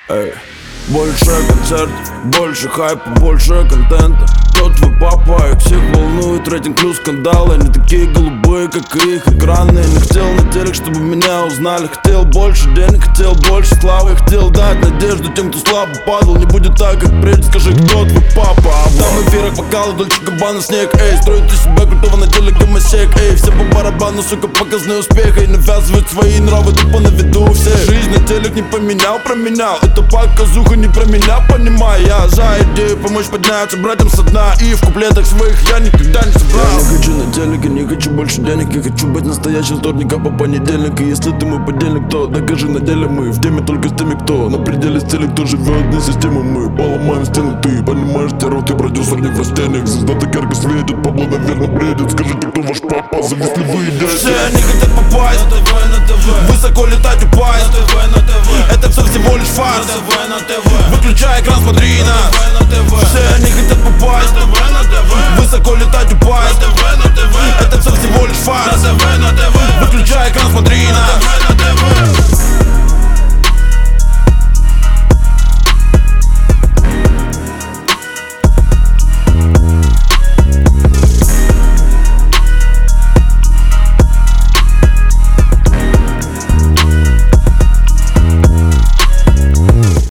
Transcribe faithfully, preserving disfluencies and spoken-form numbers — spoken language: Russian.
Эй. Больше концертов, больше хайпа, больше контента. Кто твой папа, их всех волнует рейтинг плюс скандалы. Они такие голубые, как и их экраны. Не хотел на телек, чтобы меня узнали. Хотел больше денег, хотел больше славы. Хотел дать надежду тем, кто слабо падал. Не будет так, как прежде, скажи, кто твой папа. Там в эфирах бокалы, Дольче Габбана, снег. Эй, строит из себя крутого на теле гомосек. Эй, все по барабану, сука, показные успехи. И навязывают свои нравы, тупо на виду всех. Жизнь на телек не поменял, променял. Это показуха не про меня, понимаю. Я за идею помочь подняться братьям со дна. И в куплетах своих я никогда не собрал. Я не хочу на телеке, не хочу больше денег. Я хочу быть настоящим вторника по понедельник. И если ты мой подельник, то докажи на деле. Мы в теме только с теми, кто на пределе стили, кто живет не системы. Мы поломаем стены, ты понимаешь, террор, ты продюсер не в растениях. Звезда так ярко светит, Пабло, наверное, бредит. Скажите, кто ваш папа, зависли вы идете. Все они хотят попасть на ТВ, на ТВ. Высоко летать, упасть на ТВ, на ТВ. Это все всего лишь фарс. На ТВ. Выключай экран, смотри нас. Все они хотят попасть на ТВ, на ТВ. Высоко летать, упасть.